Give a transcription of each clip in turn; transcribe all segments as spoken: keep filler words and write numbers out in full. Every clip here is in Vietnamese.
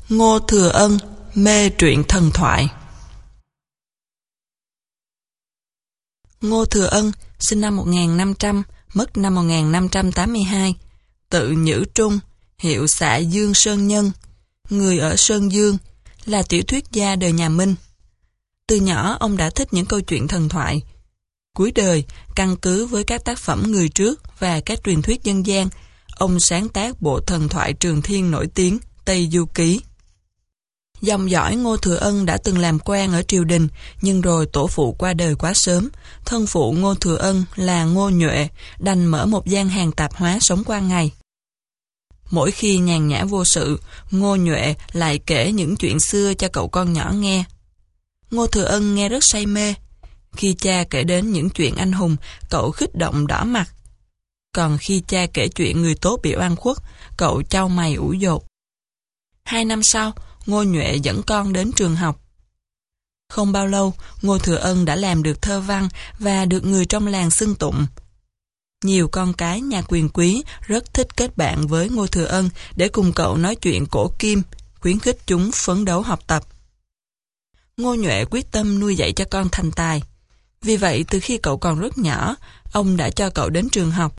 Ngô Thừa Ân mê truyện thần thoại. Ngô Thừa Ân sinh năm một nghìn năm trăm, mất năm một nghìn năm trăm tám mươi hai, tự Nhữ Trung, hiệu xạ Dương Sơn Nhân, người ở Sơn Dương, là tiểu thuyết gia đời nhà Minh. Từ nhỏ ông đã thích những câu chuyện thần thoại. Cuối đời, căn cứ với các tác phẩm người trước và các truyền thuyết dân gian, ông sáng tác bộ thần thoại Trường Thiên nổi tiếng Tây Du Ký. Dòng dõi Ngô Thừa Ân đã từng làm quan ở triều đình, nhưng rồi tổ phụ qua đời quá sớm. Thân phụ Ngô Thừa Ân là Ngô Nhuệ, đành mở một gian hàng tạp hóa sống qua ngày. Mỗi khi nhàn nhã vô sự, Ngô Nhuệ lại kể những chuyện xưa cho cậu con nhỏ nghe. Ngô Thừa Ân nghe rất say mê. Khi cha kể đến những chuyện anh hùng, cậu kích động đỏ mặt. Còn khi cha kể chuyện người tốt bị oan khuất, cậu chau mày ủ dột. Hai năm sau, Ngô Nhuệ dẫn con đến trường học. Không bao lâu, Ngô Thừa Ân đã làm được thơ văn và được người trong làng xưng tụng. Nhiều con cái nhà quyền quý rất thích kết bạn với Ngô Thừa Ân để cùng cậu nói chuyện cổ kim, khuyến khích chúng phấn đấu học tập. Ngô Nhuệ quyết tâm nuôi dạy cho con thành tài. Vì vậy, từ khi cậu còn rất nhỏ, ông đã cho cậu đến trường học.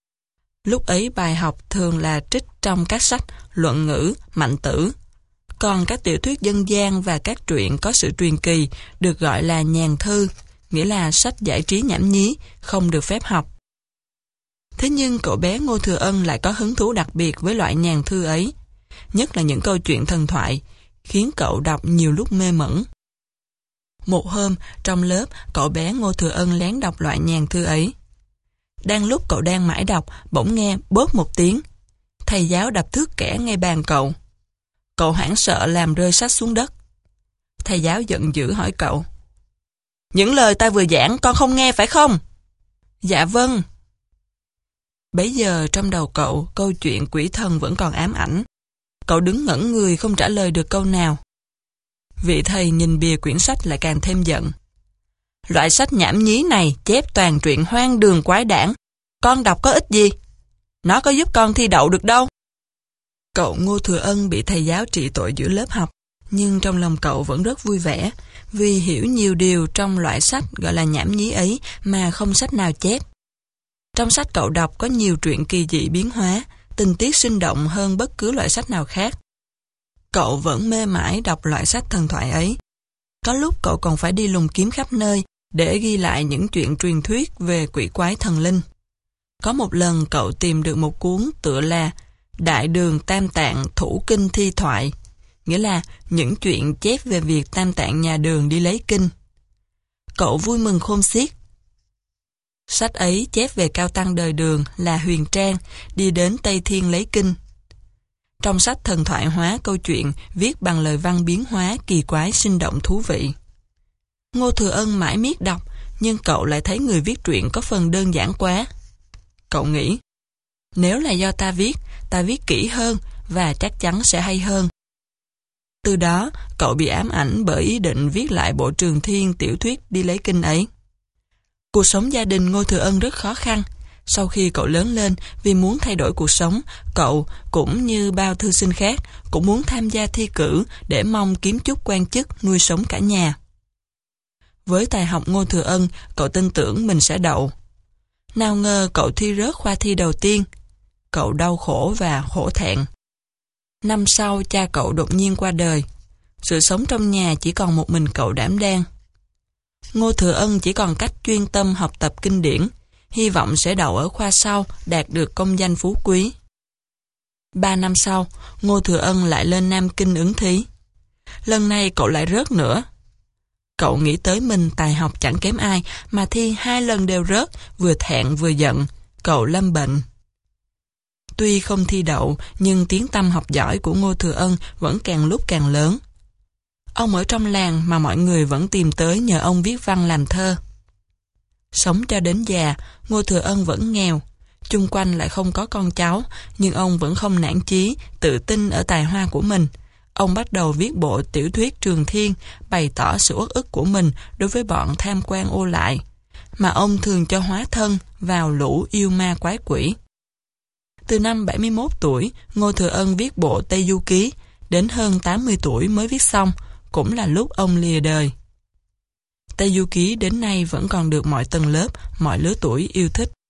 Lúc ấy bài học thường là trích trong các sách luận ngữ, mạnh tử. Còn các tiểu thuyết dân gian và các truyện có sự truyền kỳ được gọi là nhàn thư, nghĩa là sách giải trí nhảm nhí, không được phép học. Thế nhưng cậu bé Ngô Thừa Ân lại có hứng thú đặc biệt với loại nhàn thư ấy, nhất là những câu chuyện thần thoại, khiến cậu đọc nhiều lúc mê mẩn. Một hôm, trong lớp, cậu bé Ngô Thừa Ân lén đọc loại nhàn thư ấy. Đang lúc cậu đang mãi đọc, bỗng nghe bóp một tiếng. Thầy giáo đập thước kẽ ngay bàn cậu. Cậu hoảng sợ làm rơi sách xuống đất. Thầy giáo giận dữ hỏi cậu: "Những lời ta vừa giảng con không nghe phải không?" "Dạ vâng." Bấy giờ trong đầu cậu, câu chuyện quỷ thần vẫn còn ám ảnh. Cậu đứng ngẩn người không trả lời được câu nào. Vị thầy nhìn bìa quyển sách lại càng thêm giận. "Loại sách nhảm nhí này chép toàn truyện hoang đường quái đản. Con đọc có ích gì? Nó có giúp con thi đậu được đâu." Cậu Ngô Thừa Ân bị thầy giáo trị tội giữa lớp học, nhưng trong lòng cậu vẫn rất vui vẻ, vì hiểu nhiều điều trong loại sách gọi là nhảm nhí ấy mà không sách nào chép. Trong sách cậu đọc có nhiều truyện kỳ dị biến hóa, tình tiết sinh động hơn bất cứ loại sách nào khác. Cậu vẫn mê mải đọc loại sách thần thoại ấy. Có lúc cậu còn phải đi lùng kiếm khắp nơi để ghi lại những chuyện truyền thuyết về quỷ quái thần linh. Có một lần cậu tìm được một cuốn tựa là Đại Đường Tam Tạng Thủ Kinh Thi Thoại, nghĩa là những chuyện chép về việc Tam Tạng nhà Đường đi lấy kinh. Cậu vui mừng khôn xiết. Sách ấy chép về cao tăng đời Đường là Huyền Trang đi đến Tây Thiên lấy kinh. Trong sách thần thoại hóa câu chuyện viết bằng lời văn biến hóa kỳ quái sinh động thú vị. Ngô Thừa Ân mãi miết đọc, nhưng cậu lại thấy người viết truyện có phần đơn giản quá. Cậu nghĩ, nếu là do ta viết, ta viết kỹ hơn và chắc chắn sẽ hay hơn. Từ đó, cậu bị ám ảnh bởi ý định viết lại bộ Trường Thiên tiểu thuyết đi lấy kinh ấy. Cuộc sống gia đình Ngô Thừa Ân rất khó khăn. Sau khi cậu lớn lên, vì muốn thay đổi cuộc sống, cậu, cũng như bao thư sinh khác, cũng muốn tham gia thi cử để mong kiếm chút quan chức nuôi sống cả nhà. Với tài học Ngô Thừa Ân, cậu tin tưởng mình sẽ đậu. Nào ngờ cậu thi rớt khoa thi đầu tiên. Cậu đau khổ và hổ thẹn. Năm sau, cha cậu đột nhiên qua đời. Sự sống trong nhà chỉ còn một mình cậu đảm đang. Ngô Thừa Ân chỉ còn cách chuyên tâm học tập kinh điển, hy vọng sẽ đậu ở khoa sau, đạt được công danh phú quý. Ba năm sau, Ngô Thừa Ân lại lên Nam Kinh ứng thí. Lần này cậu lại rớt nữa. Cậu nghĩ tới mình tài học chẳng kém ai, mà thi hai lần đều rớt, vừa thẹn vừa giận, cậu lâm bệnh. Tuy không thi đậu, nhưng tiếng tăm học giỏi của Ngô Thừa Ân vẫn càng lúc càng lớn. Ông ở trong làng mà mọi người vẫn tìm tới nhờ ông viết văn làm thơ. Sống cho đến già, Ngô Thừa Ân vẫn nghèo, chung quanh lại không có con cháu, nhưng ông vẫn không nản chí, tự tin ở tài hoa của mình. Ông bắt đầu viết bộ tiểu thuyết Trường Thiên, bày tỏ sự uất ức của mình đối với bọn tham quan ô lại, mà ông thường cho hóa thân vào lũ yêu ma quái quỷ. Từ năm bảy mươi mốt tuổi, Ngô Thừa Ân viết bộ Tây Du Ký, đến hơn tám mươi tuổi mới viết xong, cũng là lúc ông lìa đời. Tây Du Ký đến nay vẫn còn được mọi tầng lớp, mọi lứa tuổi yêu thích.